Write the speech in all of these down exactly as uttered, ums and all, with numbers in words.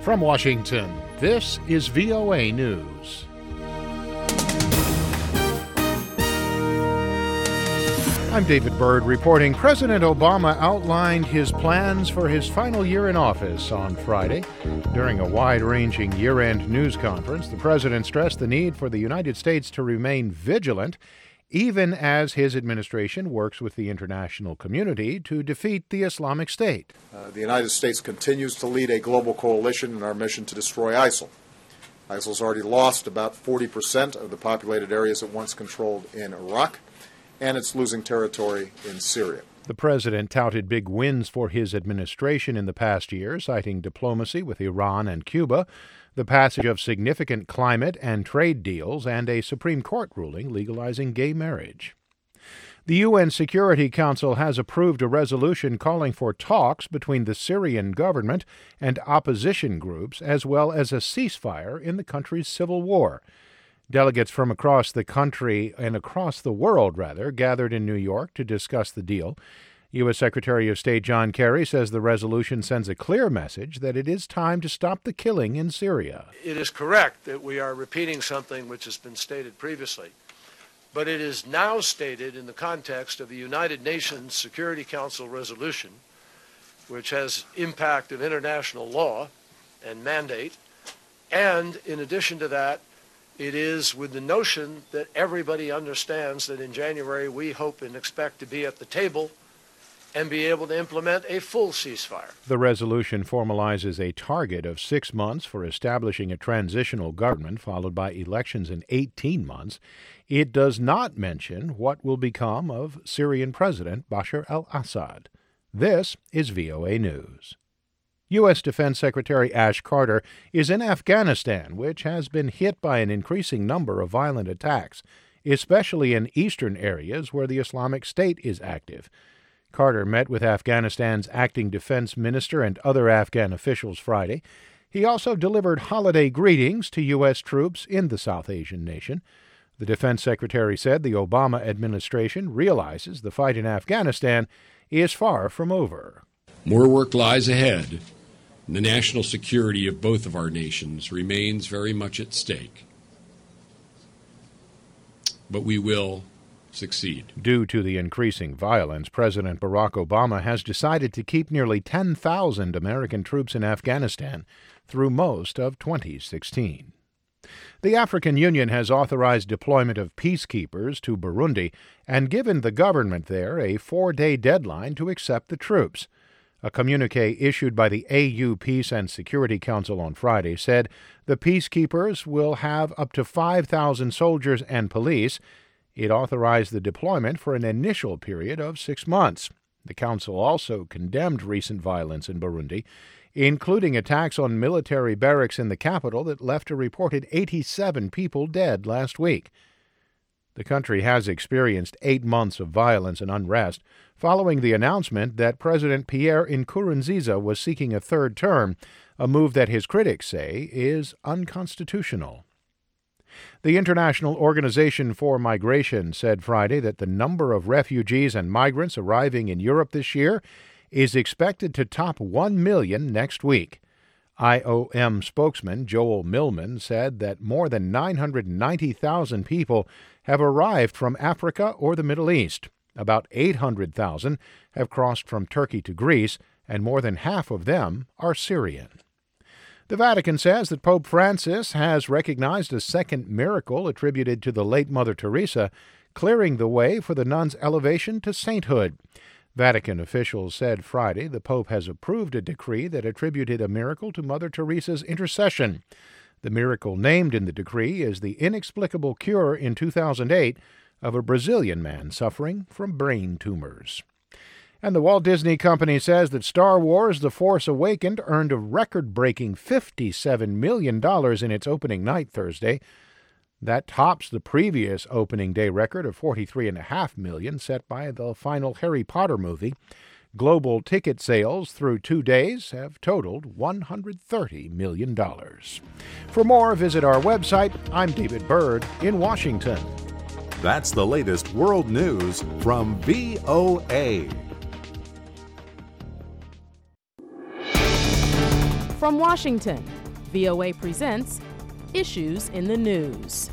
From Washington, this is V O A News. I'm David Byrd reporting. President Obama outlined his plans for his final year in office on Friday. During a wide-ranging year-end news conference, the president stressed the need for the United States to remain vigilant, even as his administration works with the international community to defeat the Islamic State. Uh, the United States continues to lead a global coalition in our mission to destroy ISIL. ISIL's already lost about forty percent of the populated areas it once controlled in Iraq, and it's losing territory in Syria. The president touted big wins for his administration in the past year, citing diplomacy with Iran and Cuba, the passage of significant climate and trade deals, and a Supreme Court ruling legalizing gay marriage. The U N Security Council has approved a resolution calling for talks between the Syrian government and opposition groups, as well as a ceasefire in the country's civil war. Delegates from across the country and across the world, rather, gathered in New York to discuss the deal. U S. Secretary of State John Kerry says the resolution sends a clear message that it is time to stop the killing in Syria. It is correct that we are repeating something which has been stated previously, but it is now stated in the context of the United Nations Security Council resolution, which has impact of international law and mandate, and in addition to that, it is with the notion that everybody understands that in January we hope and expect to be at the table and be able to implement a full ceasefire. The resolution formalizes a target of six months for establishing a transitional government, followed by elections in eighteen months. It does not mention what will become of Syrian President Bashar al-Assad. This is V O A News. U S. Defense Secretary Ash Carter is in Afghanistan, which has been hit by an increasing number of violent attacks, especially in eastern areas where the Islamic State is active. Carter met with Afghanistan's acting defense minister and other Afghan officials Friday. He also delivered holiday greetings to U S troops in the South Asian nation. The defense secretary said the Obama administration realizes the fight in Afghanistan is far from over. More work lies ahead. The national security of both of our nations remains very much at stake. But we will succeed. Due to the increasing violence, President Barack Obama has decided to keep nearly ten thousand American troops in Afghanistan through most of twenty sixteen. The African Union has authorized deployment of peacekeepers to Burundi and given the government there a four-day deadline to accept the troops. A communiqué issued by the A U Peace and Security Council on Friday said the peacekeepers will have up to five thousand soldiers and police. It authorized the deployment for an initial period of six months. The council also condemned recent violence in Burundi, including attacks on military barracks in the capital that left a reported eighty-seven people dead last week. The country has experienced eight months of violence and unrest following the announcement that President Pierre Nkurunziza was seeking a third term, a move that his critics say is unconstitutional. The International Organization for Migration said Friday that the number of refugees and migrants arriving in Europe this year is expected to top one million next week. I O M spokesman Joel Millman said that more than nine hundred ninety thousand people have arrived from Africa or the Middle East. About eight hundred thousand have crossed from Turkey to Greece, and more than half of them are Syrian. The Vatican says that Pope Francis has recognized a second miracle attributed to the late Mother Teresa, clearing the way for the nun's elevation to sainthood. Vatican officials said Friday the Pope has approved a decree that attributed a miracle to Mother Teresa's intercession. The miracle named in the decree is the inexplicable cure in two thousand eight of a Brazilian man suffering from brain tumors. And the Walt Disney Company says that Star Wars The Force Awakens earned a record-breaking fifty-seven million dollars in its opening night Thursday. That tops the previous opening day record of forty-three point five million dollars set by the final Harry Potter movie. Global ticket sales through two days have totaled one hundred thirty million dollars. For more, visit our website. I'm David Byrd in Washington. That's the latest world news from V O A. From Washington, V O A presents Issues in the News.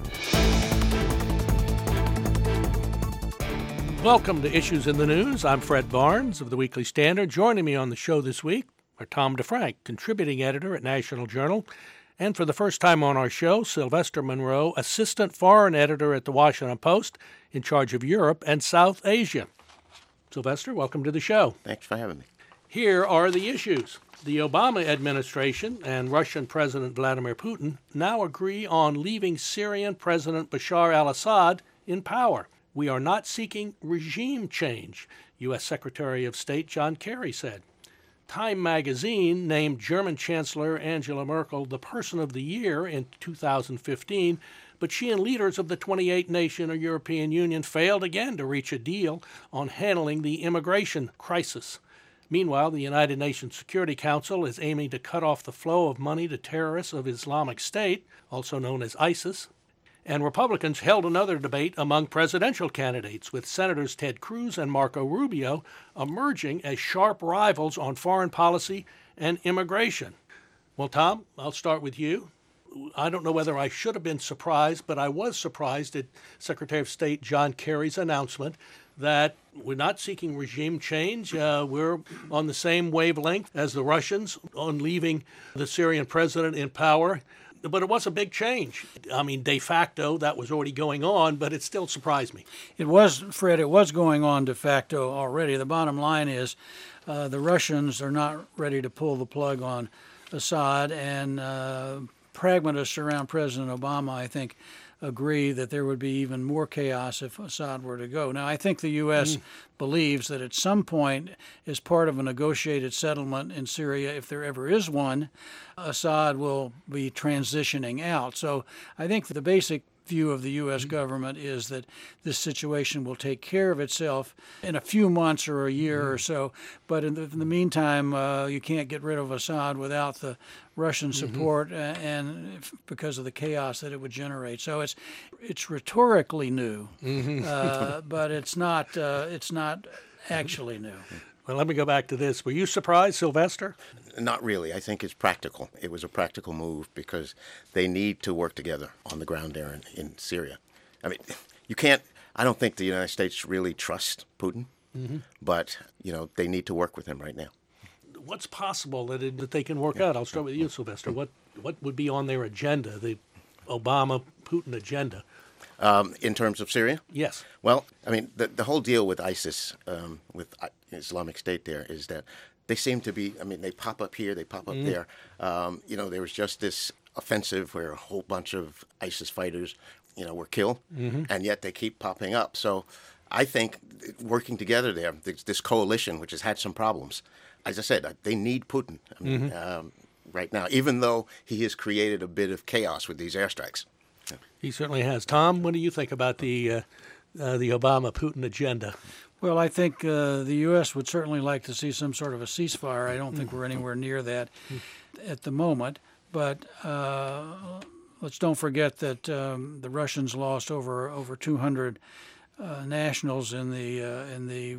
Welcome to Issues in the News. I'm Fred Barnes of the Weekly Standard. Joining me on the show this week are Tom DeFrank, contributing editor at National Journal, and for the first time on our show, Sylvester Monroe, assistant foreign editor at the Washington Post, in charge of Europe and South Asia. Sylvester, welcome to the show. Thanks for having me. Here are the issues. The Obama administration and Russian President Vladimir Putin now agree on leaving Syrian President Bashar al-Assad in power. We are not seeking regime change, U S Secretary of State John Kerry said. Time magazine named German Chancellor Angela Merkel the Person of the Year in two thousand fifteen, but she and leaders of the twenty-eight nation or European Union failed again to reach a deal on handling the immigration crisis. Meanwhile, the United Nations Security Council is aiming to cut off the flow of money to terrorists of Islamic State, also known as ISIS. And Republicans held another debate among presidential candidates, with Senators Ted Cruz and Marco Rubio emerging as sharp rivals on foreign policy and immigration. Well, Tom, I'll start with you. I don't know whether I should have been surprised, but I was surprised at Secretary of State John Kerry's announcement that we're not seeking regime change. Uh, we're on the same wavelength as the Russians on leaving the Syrian president in power. But it was a big change. I mean, de facto, that was already going on, but it still surprised me. It was, Fred, it was going on de facto already. The bottom line is uh, the Russians are not ready to pull the plug on Assad, and uh, pragmatists around President Obama, I think, agree that there would be even more chaos if Assad were to go. Now, I think the U S mm. believes that at some point, as part of a negotiated settlement in Syria, if there ever is one, Assad will be transitioning out. So I think the basic view of the U S government is that this situation will take care of itself in a few months or a year mm. or so. But in the, in the meantime, uh, you can't get rid of Assad without the Russian support mm-hmm. uh, and if, because of the chaos that it would generate. So it's it's rhetorically new, mm-hmm. uh, but it's not uh, it's not actually new. Well, let me go back to this. Were you surprised, Sylvester? Not really. I think it's practical. It was a practical move because they need to work together on the ground there in, in Syria. I mean, you can't, I don't think the United States really trusts Putin, mm-hmm. but, you know, they need to work with him right now. What's possible that, it, that they can work out? I'll start with you, Sylvester. What, what would be on their agenda, the Obama-Putin agenda? Um, in terms of Syria? Yes. Well, I mean, the, the whole deal with ISIS, um, with Islamic State there, is that they seem to be, I mean, they pop up here, they pop up mm. there. Um, you know, there was just this offensive where a whole bunch of ISIS fighters, you know, were killed, mm-hmm. and yet they keep popping up. So I think working together there, this, this coalition, which has had some problems, as I said, they need Putin I mean, mm-hmm. um, right now, even though he has created a bit of chaos with these airstrikes. He certainly has. Tom, what do you think about the uh, uh, the Obama-Putin agenda? Well, I think uh, the U S would certainly like to see some sort of a ceasefire. I don't think we're anywhere near that at the moment. But uh, let's don't forget that um, the Russians lost over over two hundred uh, nationals in the uh, in the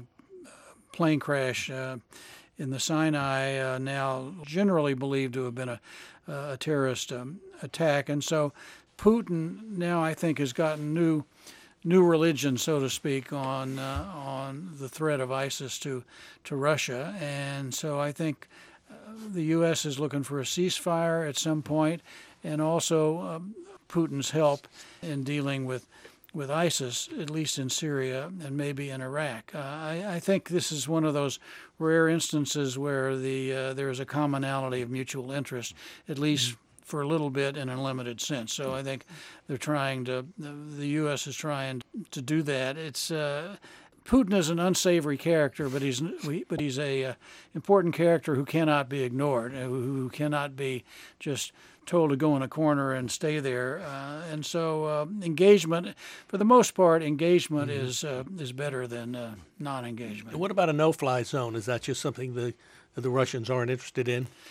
plane crash uh, in the Sinai. Uh, now generally believed to have been a, a terrorist um, attack, and so Putin now, I think, has gotten new, new religion, so to speak, on uh, on the threat of ISIS to to Russia, and so I think uh, the U S is looking for a ceasefire at some point, and also um, Putin's help in dealing with with ISIS, at least in Syria and maybe in Iraq. Uh, I, I think this is one of those rare instances where the uh, there is a commonality of mutual interest, at least. Mm-hmm. for a little bit in a limited sense. So I think they're trying to, the U S is trying to do that. It's uh, Putin is an unsavory character, but he's but he's a uh, important character who cannot be ignored, who, who cannot be just told to go in a corner and stay there. Uh, and so uh, engagement, for the most part, engagement mm-hmm. is uh, is better than uh, non-engagement. What about a no-fly zone? Is that just something the the Russians aren't interested in?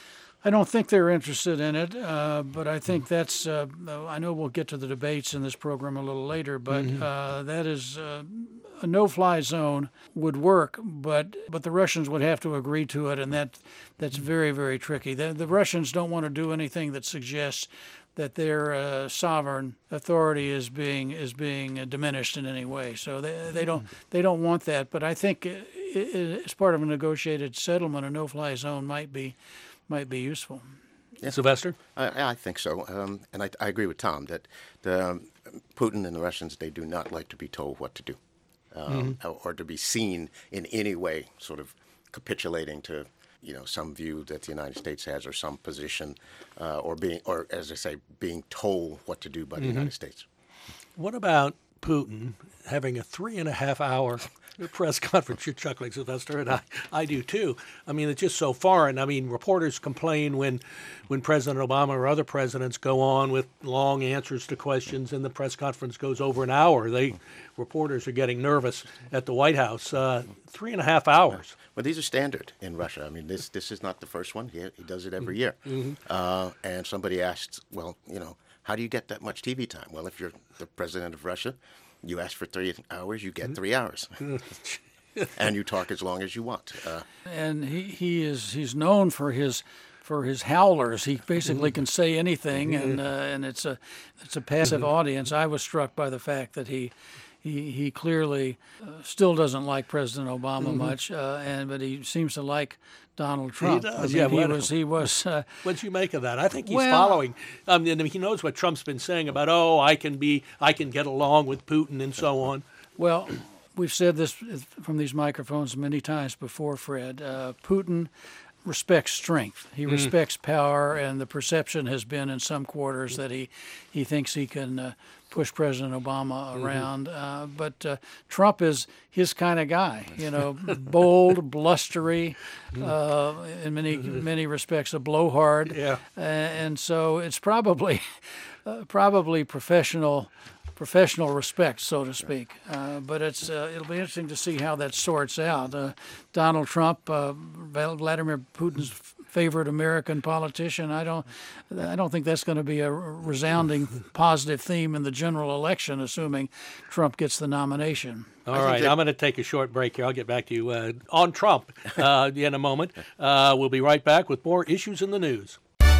I don't think they're interested in it, uh, but I think that's, uh, I know we'll get to the debates in this program a little later, but Mm-hmm. uh, that is, uh, a no-fly zone would work, but but the Russians would have to agree to it, and that that's very, very tricky. The, the Russians don't want to do anything that suggests that their uh, sovereign authority is being is being uh, diminished in any way. So they they don't they don't want that. But I think it, it, as part of a negotiated settlement, a no-fly zone might be might be useful. Yeah. Sylvester? I, I think so, um, and I, I agree with Tom that the um, Putin and the Russians, they do not like to be told what to do, um, Mm-hmm. or, or to be seen in any way sort of capitulating to, you know, some view that the United States has or some position, uh, or being, or as I say, being told what to do by the Mm-hmm. United States. What about Putin having a three and a half hour press conference? You're chuckling, Sylvester, and I, I do too. I mean, it's just so foreign. I mean, reporters complain when, when President Obama or other presidents go on with long answers to questions and the press conference goes over an hour. They reporters are getting nervous at the White House. Uh, three and a half hours. Well, these are standard in Russia. I mean, this this is not the first one. He, he does it every year. Mm-hmm. Uh, and somebody asked, well, you know, how do you get that much T V time? Well, if you're the president of Russia, you ask for three hours, you get three hours. And you talk as long as you want. Uh, And he, he is he's known for his for his howlers. He basically can say anything, and uh, and it's a it's a passive audience. I was struck by the fact that he. He he clearly uh, still doesn't like President Obama much, uh, and but he seems to like Donald Trump. does, I mean, yeah, he what- was he was. Uh, What'd you make of that? I think he's Well- following. Um, and he knows what Trump's been saying about, oh, I can be, I can get along with Putin and so on. Well, we've said this from these microphones many times before, Fred. Uh, Putin respects strength. He respects power, and the perception has been in some quarters that he, he thinks he can uh, push President Obama around. Uh, but uh, Trump is his kind of guy, you know, bold, blustery, uh, in many many respects a blowhard. Yeah. Uh, and so it's probably uh, probably professional. Professional respect, so to speak, uh, but it's uh, it'll be interesting to see how that sorts out. Uh, Donald Trump, uh, Vladimir Putin's favorite American politician. I don't, I don't think that's going to be a resounding positive theme in the general election, assuming Trump gets the nomination. All right, that- I'm going to take a short break here. I'll get back to you uh, on Trump uh, in a moment. Uh, we'll be right back with more issues in the news.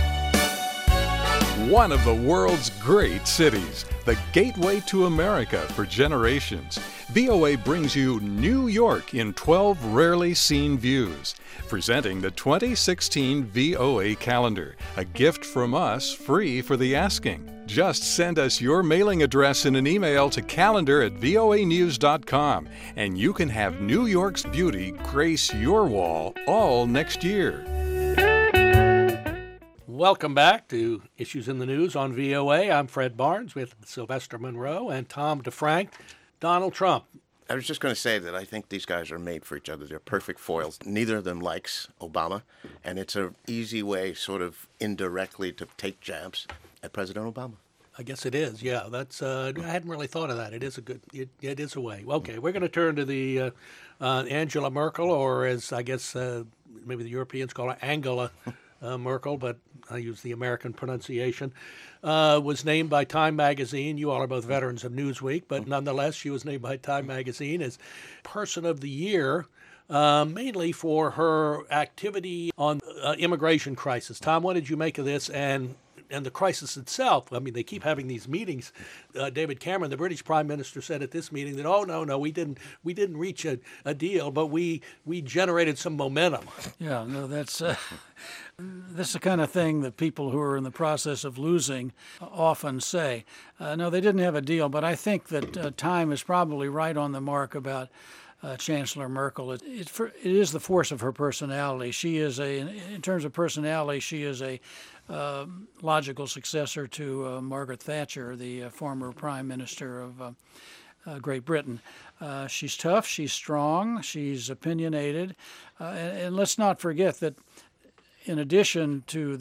One of the world's great cities, the gateway to America for generations. V O A brings you New York in twelve rarely seen views. Presenting the twenty sixteen V O A calendar, a gift from us free for the asking. Just send us your mailing address in an email to calendar at V O A news dot com, and you can have New York's beauty grace your wall all next year. Welcome back to Issues in the News on V O A. I'm Fred Barnes with Sylvester Monroe and Tom DeFrank. Donald Trump. I was just going to say that I think these guys are made for each other. They're perfect foils. Neither of them likes Obama, and it's an easy way, sort of indirectly, to take jabs at President Obama. I guess it is. Yeah, that's. Uh, I hadn't really thought of that. It is a good. It, it is a way. Okay, we're going to turn to the uh, uh, Angela Merkel, or as I guess uh, maybe the Europeans call her Angela uh, Merkel, but I use the American pronunciation. Uh, was named by Time Magazine. You all are both veterans of Newsweek, but nonetheless, she was named by Time Magazine as Person of the Year. Uh, mainly for her activity on uh, immigration crisis. Tom, what did you make of this and and the crisis itself? I mean, they keep having these meetings. Uh, David Cameron, the British Prime Minister, said at this meeting that, oh, no, no, we didn't we didn't reach a, a deal, but we we generated some momentum. Yeah, no, that's uh, this is the kind of thing that people who are in the process of losing often say. Uh, no, they didn't have a deal, but I think that uh, Time is probably right on the mark about Uh, Chancellor Merkel. It, it, for, it is the force of her personality. She is a, in, in terms of personality, she is a uh, logical successor to uh, Margaret Thatcher, the uh, former Prime Minister of uh, uh, Great Britain. Uh, she's tough, she's strong, she's opinionated, uh, and, and let's not forget that in addition to the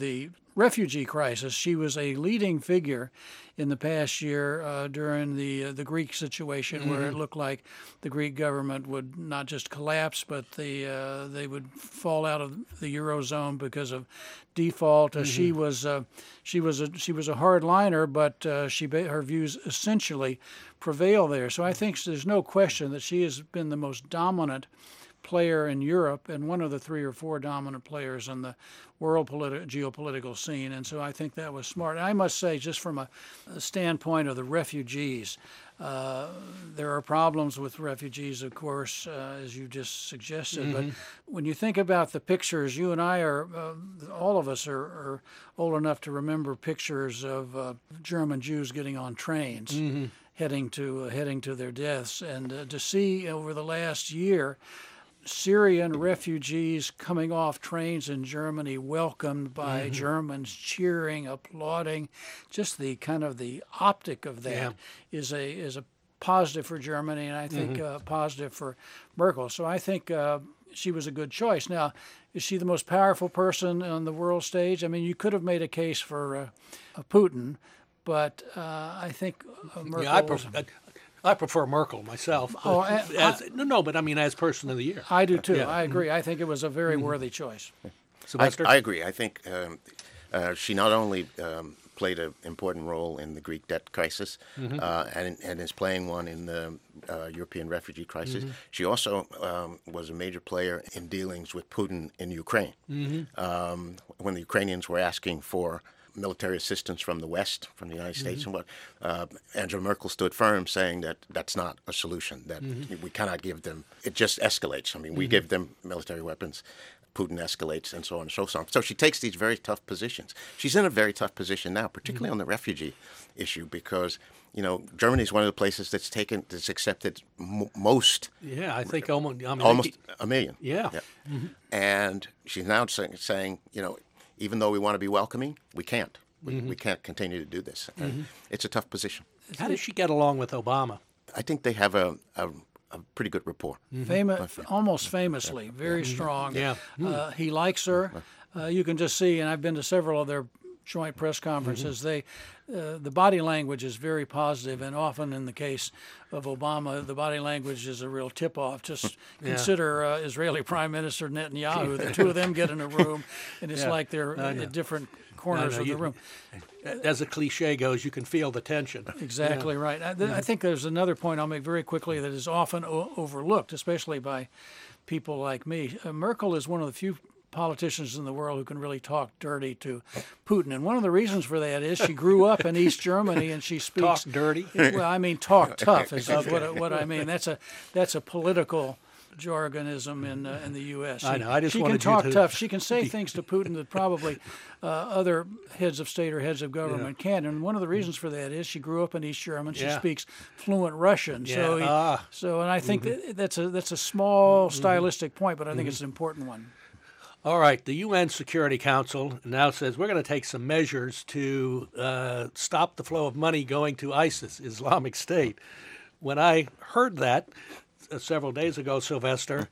refugee crisis. She was a leading figure in the past year uh, during the uh, the Greek situation, mm-hmm. where it looked like the Greek government would not just collapse, but the uh, they would fall out of the eurozone because of default. Mm-hmm. Uh, she was uh, she was a she was a hardliner, but uh, she her views essentially prevail there. So I think there's no question that she has been the most dominant player in Europe and one of the three or four dominant players in the world politi- geopolitical scene. And so I think that was smart. And I must say, just from a, a standpoint of the refugees, uh, there are problems with refugees, of course, uh, as you just suggested. Mm-hmm. But when you think about the pictures, you and I are, uh, all of us are, are old enough to remember pictures of uh, German Jews getting on trains. Mm-hmm. heading to uh, heading to their deaths. And uh, to see over the last year Syrian refugees coming off trains in Germany, welcomed by mm-hmm. Germans, cheering, applauding, just the kind of the optic of that yeah. is a is a positive for Germany, and I think mm-hmm. uh, positive for Merkel. So I think uh, she was a good choice. Now, is she the most powerful person on the world stage? I mean, you could have made a case for uh, Putin, but uh, I think uh, Merkel. Yeah, I prefer, I prefer Merkel myself. Oh, I, as, I, no, no, but I mean, as Person of the Year. I do too. Yeah. I agree. I think it was a very mm-hmm. worthy choice. Sylvester? I, I agree. I think um, uh, she not only um, played an important role in the Greek debt crisis mm-hmm. uh, and, and is playing one in the uh, European refugee crisis, mm-hmm. she also um, was a major player in dealings with Putin in Ukraine. Mm-hmm. Um, when the Ukrainians were asking for military assistance from the West, from the United States, mm-hmm. and what uh, Angela Merkel stood firm, saying that that's not a solution, that mm-hmm. we cannot give them, it just escalates. I mean, mm-hmm. we give them military weapons, Putin escalates, and so on and so on. So she takes these very tough positions. She's in a very tough position now, particularly mm-hmm. on the refugee issue, because, you know, Germany is one of the places that's taken, that's accepted m- most. Yeah, I think almost, I mean, almost a million. Yeah. yeah. Mm-hmm. And she's now saying, saying, you know, even though we want to be welcoming, we can't. We, mm-hmm. we can't continue to do this. Mm-hmm. It's a tough position. How does she get along with Obama? I think they have a, a, a pretty good rapport. Mm-hmm. Famous, almost famously, very mm-hmm. strong. Yeah. Uh, he likes her. Uh, you can just see, and I've been to several of their joint press conferences, mm-hmm. they uh, the body language is very positive, and often in the case of Obama, the body language is a real tip-off. Just yeah. consider uh, Israeli Prime Minister Netanyahu. The two of them get in a room, and it's yeah. like they're at different corners of the you, room. As the cliche goes, you can feel the tension. Exactly yeah. right. I, th- I think there's another point I'll make very quickly that is often o- overlooked, especially by people like me. Uh, Merkel is one of the few politicians in the world who can really talk dirty to Putin. And one of the reasons for that is she grew up in East Germany and she speaks... Talk dirty? Well, I mean talk tough is okay. what, what I mean. That's a that's a political jargonism in uh, in the U S. She, I know. I just she wanted can talk you to tough. She can say things to Putin that probably uh, other heads of state or heads of government yeah. can. And one of the reasons for that is she grew up in East German. She yeah. speaks fluent Russian. Yeah. So, he, ah. so, and I think mm-hmm. that, that's a that's a small stylistic point, but I think mm-hmm. it's an important one. All right, the U N Security Council now says we're going to take some measures to uh, stop the flow of money going to ISIS, Islamic State. When I heard that uh, several days ago, Sylvester,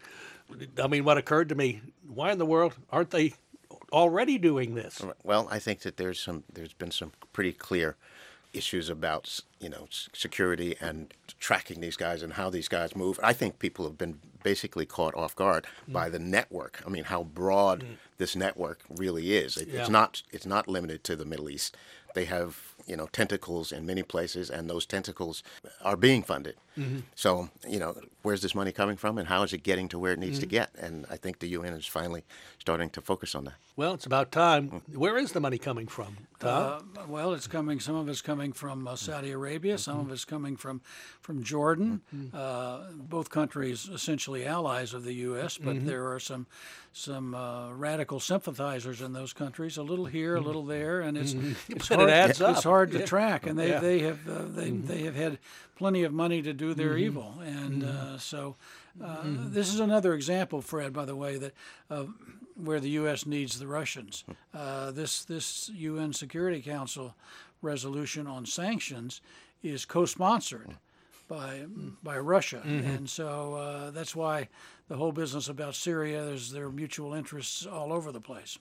I mean, what occurred to me, why in the world aren't they already doing this? Well, I think that there's some, there's been some pretty clear issues about, you know, security and tracking these guys and how these guys move. I think people have been basically caught off guard mm. by the network. I mean, how broad mm. this network really is. It, yeah. It's not it's not limited to the Middle East. They have, you know, tentacles in many places, and those tentacles are being funded. Mm-hmm. So, you know, where's this money coming from, and how is it getting to where it needs mm-hmm. to get? And I think the U N is finally starting to focus on that. Well, it's about time. Mm. Where is the money coming from, Tom? Uh, well, it's coming. Some of it's coming from uh, Saudi Arabia. Some mm-hmm. of it's coming from from Jordan. Mm-hmm. Uh, both countries essentially allies of the U S, but mm-hmm. there are some some uh, radical sympathizers in those countries. A little here, a little there, and it's mm-hmm. it's but hard. It adds up. It's hard to yeah. track, and they yeah. they have uh, they mm-hmm. they have had plenty of money to do their mm-hmm. evil, and mm-hmm. uh, so uh, mm-hmm. this is another example, Fred, by the way, that uh, where the U S needs the Russians. Uh, this this U N Security Council resolution on sanctions is co-sponsored by by Russia, mm-hmm. and so uh, that's why the whole business about Syria, there's there are mutual interests all over the place.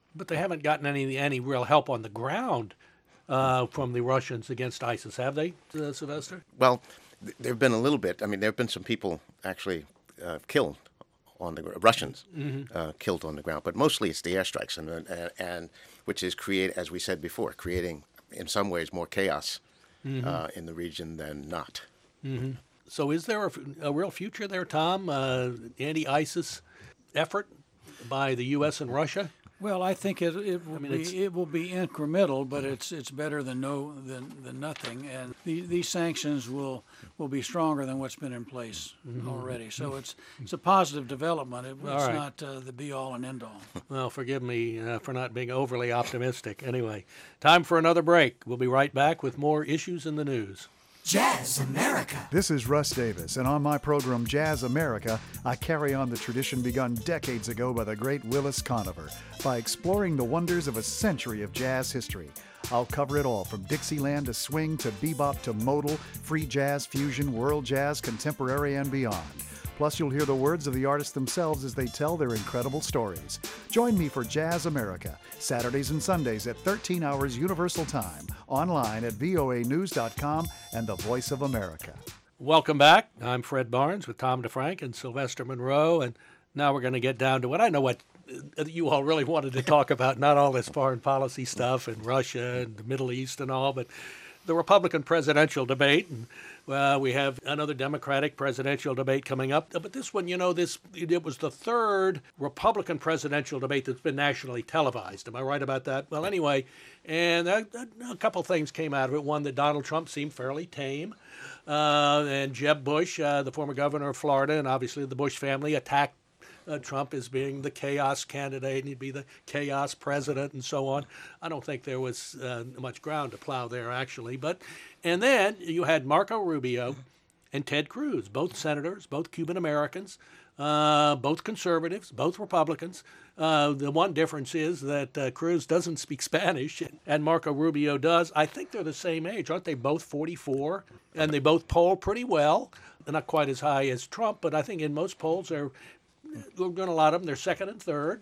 But they haven't gotten any any real help on the ground uh, from the Russians against ISIS, have they, uh, Sylvester? Well, th- there have been a little bit. I mean, there have been some people actually uh, killed on the gr- Russians Mm-hmm. uh, killed on the ground, but mostly it's the airstrikes, and and, and which is create, as we said before, creating in some ways more chaos Mm-hmm. uh, in the region than not. Mm-hmm. So is there a, a real future there, Tom? Uh, anti-ISIS effort by the U S and Russia? Well, I think it it will I mean, it's- be it will be incremental, but it's it's better than no than, than nothing. And the, these sanctions will will be stronger than what's been in place already. So it's it's a positive development. It, All it's right. not uh, the be all and end all. Well, forgive me uh, for not being overly optimistic. Anyway, time for another break. We'll be right back with more issues in the news. Jazz America. This is Russ Davis, and on my program Jazz America, I carry on the tradition begun decades ago by the great Willis Conover by exploring the wonders of a century of jazz history. I'll cover it all from Dixieland to swing to bebop to modal, free jazz, fusion, world jazz, contemporary, and beyond. Plus, you'll hear the words of the artists themselves as they tell their incredible stories. Join me for Jazz America, Saturdays and Sundays at thirteen hours Universal Time, online at V O A news dot com and the Voice of America. Welcome back. I'm Fred Barnes with Tom DeFrank and Sylvester Monroe, and now we're going to get down to what I know what uh, you all really wanted to talk about, not all this foreign policy stuff and Russia and the Middle East and all, but the Republican presidential debate. And uh, we have another Democratic presidential debate coming up. But this one, you know, this it was the third Republican presidential debate that's been nationally televised. Am I right about that? Well, anyway, and a, a couple things came out of it. One, that Donald Trump seemed fairly tame. Uh, and Jeb Bush, uh, the former governor of Florida, and obviously the Bush family, attacked Uh, Trump as being the chaos candidate, and he'd be the chaos president, and so on. I don't think there was uh, much ground to plow there, actually. But and then you had Marco Rubio and Ted Cruz, both senators, both Cuban Americans, uh, both conservatives, both Republicans. Uh, the one difference is that uh, Cruz doesn't speak Spanish, and Marco Rubio does. I think they're the same age, aren't they? Both forty-four, and they both poll pretty well. They're not quite as high as Trump, but I think in most polls they're We're going to a lot of them. They're second and third.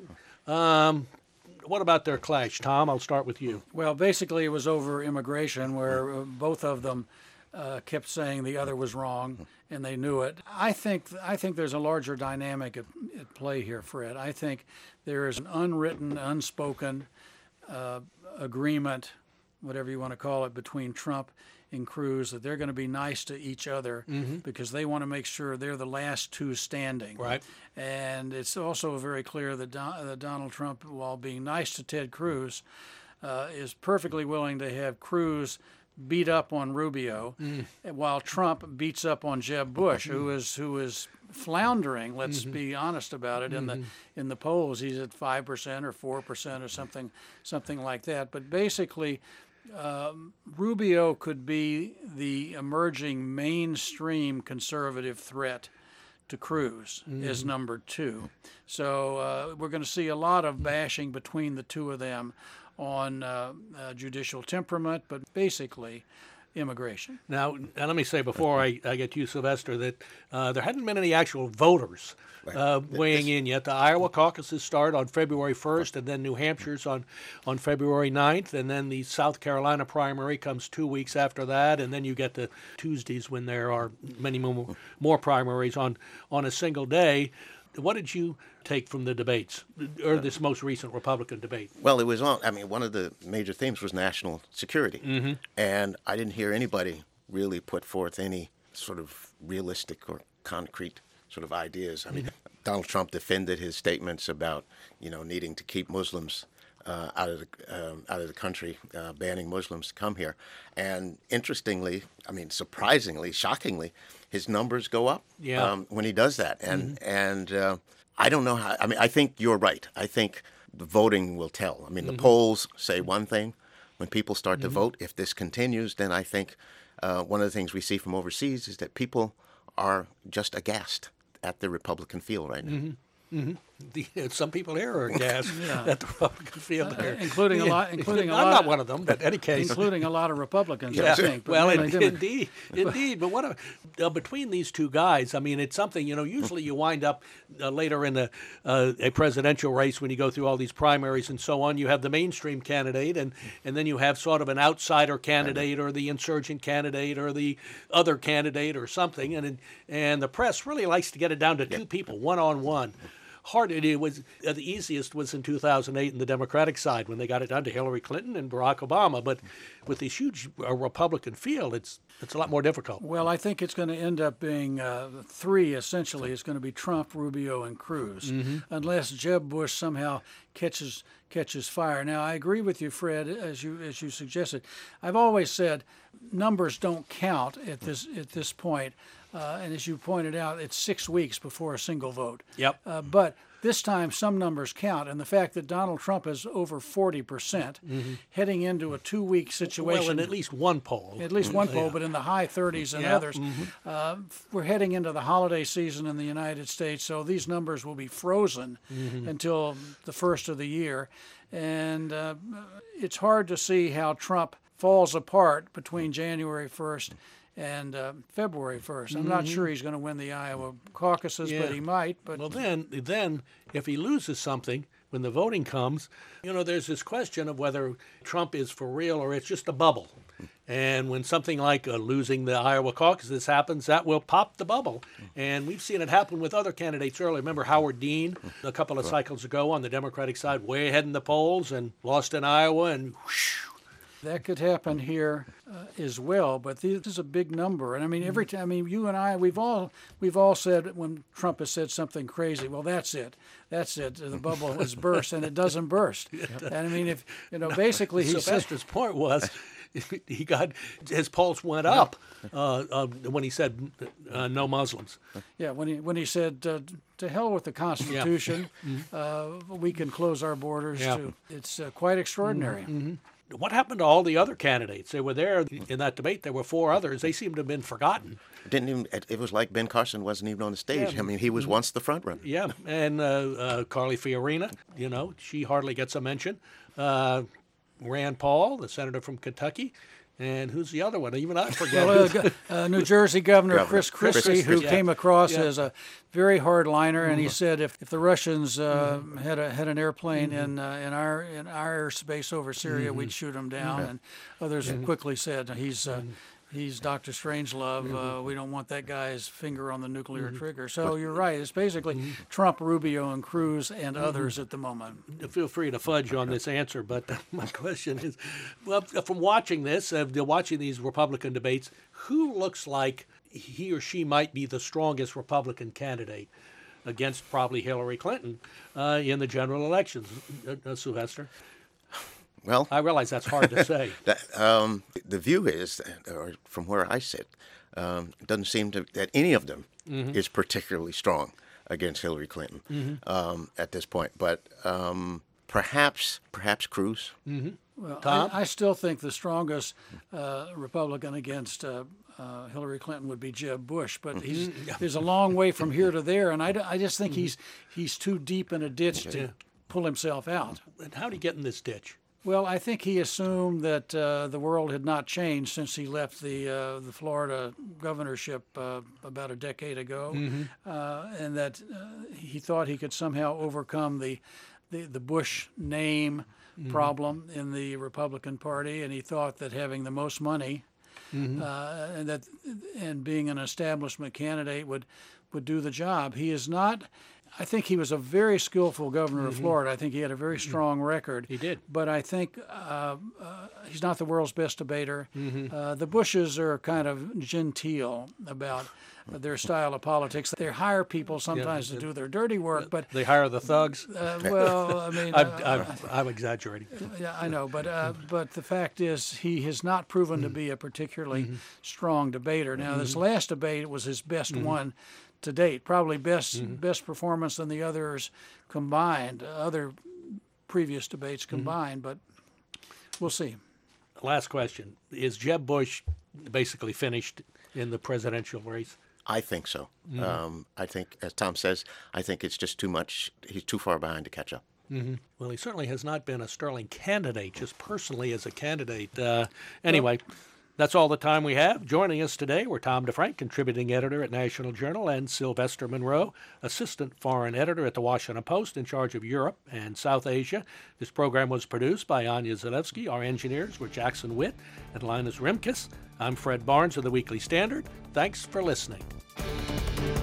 Um, what about their clash, Tom? I'll start with you. Well, basically, it was over immigration, where uh, both of them uh, kept saying the other was wrong, and they knew it. I think I think there's a larger dynamic at, at play here, Fred. I think there is an unwritten, unspoken uh, agreement, whatever you want to call it, between Trump and Cruz that they're going to be nice to each other Mhm. because they want to make sure they're the last two standing. Right. And it's also very clear that, Don, that Donald Trump, while being nice to Ted Cruz, uh, is perfectly willing to have Cruz beat up on Rubio, Mm. while Trump beats up on Jeb Bush, who is who is floundering. Let's Mhm. be honest about it. In Mhm. the in the polls, he's at five percent or four percent or something something like that. But basically, um, Rubio could be the emerging mainstream conservative threat to Cruz as Mhm. number two. So uh, we're going to see a lot of bashing between the two of them on uh, uh, judicial temperament, but basically immigration. Now, now let me say before I, I get to you, Sylvester, that uh, there hadn't been any actual voters uh, weighing in yet. The Iowa caucuses start on February first, and then New Hampshire's on, on February ninth, and then the South Carolina primary comes two weeks after that, and then you get the Tuesdays when there are many more, more primaries on, on a single day. What did you take from the debates, or this most recent Republican debate? Well, it was on. I mean, one of the major themes was national security, Mm-hmm. and I didn't hear anybody really put forth any sort of realistic or concrete sort of ideas. I mean, Donald Trump defended his statements about, you know, needing to keep Muslims uh, out of the um, out of the country, uh, banning Muslims to come here. And interestingly, I mean, surprisingly, shockingly, his numbers go up Yeah. um, when he does that. And and uh, I don't know how. I mean, I think you're right. I think the voting will tell. I mean, Mhm. the polls say one thing. When people start to Mhm. vote, if this continues, then I think uh, one of the things we see from overseas is that people are just aghast at the Republican field right now. Mhm. Mm-hmm. The, some here are gas Yeah. at the Republican field Uh, there, including a lot- including a I'm lot not of- one of them, but in any case, including a lot of Republicans, yeah. I think. but Well, really in, didn't. indeed, indeed. But what a, uh, between these two guys, I mean, it's something. You know, usually you wind up uh, later in the, uh, a presidential race when you go through all these primaries and so on. You have the mainstream candidate, and and then you have sort of an outsider candidate, or the insurgent candidate, or the other candidate, or something. And and the press really likes to get it down to two people, one on one. Hard it was uh, the easiest was in two thousand eight in the Democratic side when they got it down to Hillary Clinton and Barack Obama. But with this huge uh, Republican field, it's it's a lot more difficult. Well, I think it's going to end up being uh, three, essentially. It's going to be Trump, Rubio, and Cruz, Mm-hmm. unless Jeb Bush somehow catches catches fire. Now, I agree with you, Fred, as you as you suggested. I've always said numbers don't count at this at this point. Uh, and as you pointed out, it's six weeks before a single vote. Yep. Uh, but this time, some numbers count, and the fact that Donald Trump is over forty percent Mm-hmm. heading into a two-week situation. Well, in at least one poll. At least one poll, Yeah. but in the high thirties and Yeah, others. mhm. Uh, we're heading into the holiday season in the United States, so these numbers will be frozen Mhm. until the first of the year. And uh, it's hard to see how Trump falls apart between January first and uh, February first. I'm not Mhm. sure he's going to win the Iowa caucuses, Yeah. but he might. But Well, then, then if he loses something when the voting comes, you know, there's this question of whether Trump is for real or it's just a bubble. And when something like uh, losing the Iowa caucuses happens, that will pop the bubble. And we've seen it happen with other candidates earlier. Remember Howard Dean a couple of cycles ago on the Democratic side, way ahead in the polls and lost in Iowa, and whoosh. that could happen here uh, as well, but this is a big number. And I mean, every time, I mean, you and I, we've all we've all said when Trump has said something crazy, well, that's it, that's it, the bubble has burst, and it doesn't burst. And I mean, if you know, basically, he said, Sylvester's point was he got his pulse went up uh, uh, when he said uh, no Muslims. yeah, when he when he said uh, to hell with the Constitution, uh, we can close our borders Yeah. too. It's uh, quite extraordinary. Mm-hmm. What happened to all the other candidates? They were there in that debate. There were four others. They seem to have been forgotten. Didn't even. It it was like Ben Carson wasn't even on the stage. Yeah. I mean, he was once the front runner. Yeah, and uh, uh, Carly Fiorina, you know, she hardly gets a mention. Uh, Rand Paul, the senator from Kentucky. And who's the other one? Even I forget. Well, uh, go- uh, New Jersey Governor Governor Chris Chris Christie, who Christie. came across Yeah. as a very hard liner, and he Mhm. said if, if the Russians uh, had a, had an airplane Mhm. in uh, in our in our airspace over Syria, Mhm. we'd shoot him down. Yeah. And others Mhm. quickly said he's uh, he's Doctor Strangelove. Uh, we don't want that guy's finger on the nuclear Mhm. trigger. So you're right. It's basically Trump, Rubio, and Cruz, and others at the moment. Feel free to fudge on this answer, but my question is, well, from watching this, uh, watching these Republican debates, who looks like he or she might be the strongest Republican candidate against probably Hillary Clinton uh, in the general elections? Uh, uh, Sylvester? Well, I realize that's hard to say. That, um, the view is, or from where I sit, um, it doesn't seem to that any of them Mhm. is particularly strong against Hillary Clinton Mhm. um, at this point. But um, perhaps, perhaps Cruz. Mm-hmm. Well, Tom? I, I still think the strongest uh, Republican against uh, uh, Hillary Clinton would be Jeb Bush, but he's Mhm. there's a long way from here to there, and I, d- I just think Mm-hmm. he's he's too deep in a ditch to Yeah. pull himself out. And how did he get in this ditch? Well, I think he assumed that uh, the world had not changed since he left the uh, the Florida governorship uh, about a decade ago, Mhm. uh, and that uh, he thought he could somehow overcome the the, the Bush name Mhm. problem in the Republican Party, and he thought that having the most money Mhm. uh, and that and being an establishment candidate would would do the job. He is not. I think he was a very skillful governor of Mhm. Florida. I think he had a very strong record. He did. But I think uh, uh, he's not the world's best debater. Mhm. Uh, the Bushes are kind of genteel about their style of politics. They hire people sometimes to do their dirty work, but They hire the thugs? Uh, well, I mean, I'm, uh, I'm, I'm exaggerating. yeah, I know, but uh, but the fact is, he has not proven to be a particularly Mhm. strong debater. Now, this Mhm. last debate was his best Mhm. one to date, probably best Mhm. best performance than the others combined, other previous debates Mm-hmm. combined. But we'll see. Last question. Is Jeb Bush basically finished in the presidential race? I think so. Mhm. Um, I think, as Tom says, I think it's just too much. He's too far behind to catch up. Mm-hmm. Well, he certainly has not been a sterling candidate, just personally as a candidate. Uh, anyway, that's all the time we have. Joining us today were Tom DeFrank, contributing editor at National Journal, and Sylvester Monroe, assistant foreign editor at The Washington Post, in charge of Europe and South Asia. This program was produced by Anya Zalewski. Our engineers were Jackson Witt and Linus Rimkus. I'm Fred Barnes of the Weekly Standard. Thanks for listening.